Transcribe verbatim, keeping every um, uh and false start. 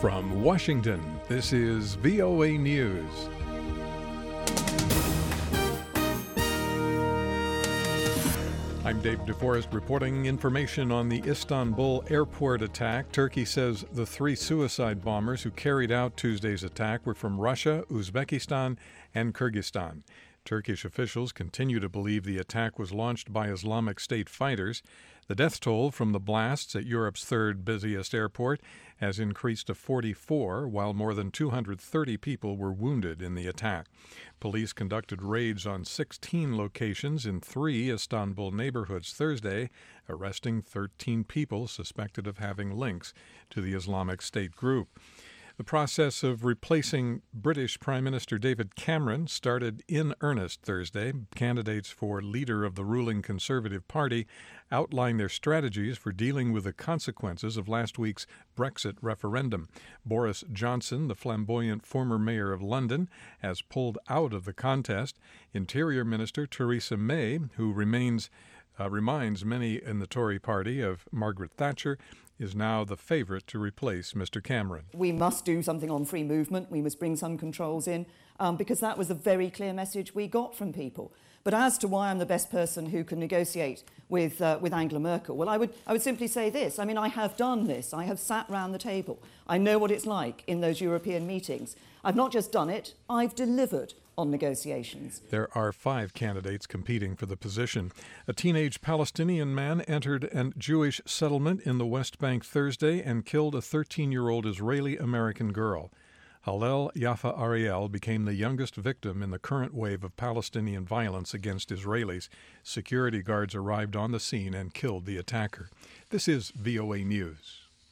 From Washington, this is V O A News. I'm Dave DeForest reporting information on the Istanbul airport attack. Turkey says the three suicide bombers who carried out Tuesday's attack were from Russia, Uzbekistan, and Kyrgyzstan. Turkish officials continue to believe the attack was launched by Islamic State fighters. The death toll from the blasts at Europe's third busiest airport has increased to forty-four, while more than two hundred thirty people were wounded in the attack. Police conducted raids on sixteen locations in three Istanbul neighborhoods Thursday, arresting thirteen people suspected of having links to the Islamic State group. The process of replacing British Prime Minister David Cameron started in earnest Thursday. Candidates for leader of the ruling Conservative Party outlined their strategies for dealing with the consequences of last week's Brexit referendum. Boris Johnson, the flamboyant former mayor of London, has pulled out of the contest. Interior Minister Theresa May, who remains uh, reminds many in the Tory party of Margaret Thatcher, is now the favourite to replace Mister Cameron. We must do something on free movement. We must bring some controls in, um, because that was a very clear message we got from people. But as to why I'm the best person who can negotiate with uh, with Angela Merkel, well, I would I would simply say this. I mean, I have done this. I have sat round the table. I know what it's like in those European meetings. I've not just done it, I've delivered on negotiations. There are five candidates competing for the position. A teenage Palestinian man entered a Jewish settlement in the West Bank Thursday and killed a thirteen-year-old Israeli-American girl. Hallel Yafa Ariel became the youngest victim in the current wave of Palestinian violence against Israelis. Security guards arrived on the scene and killed the attacker. This is V O A News.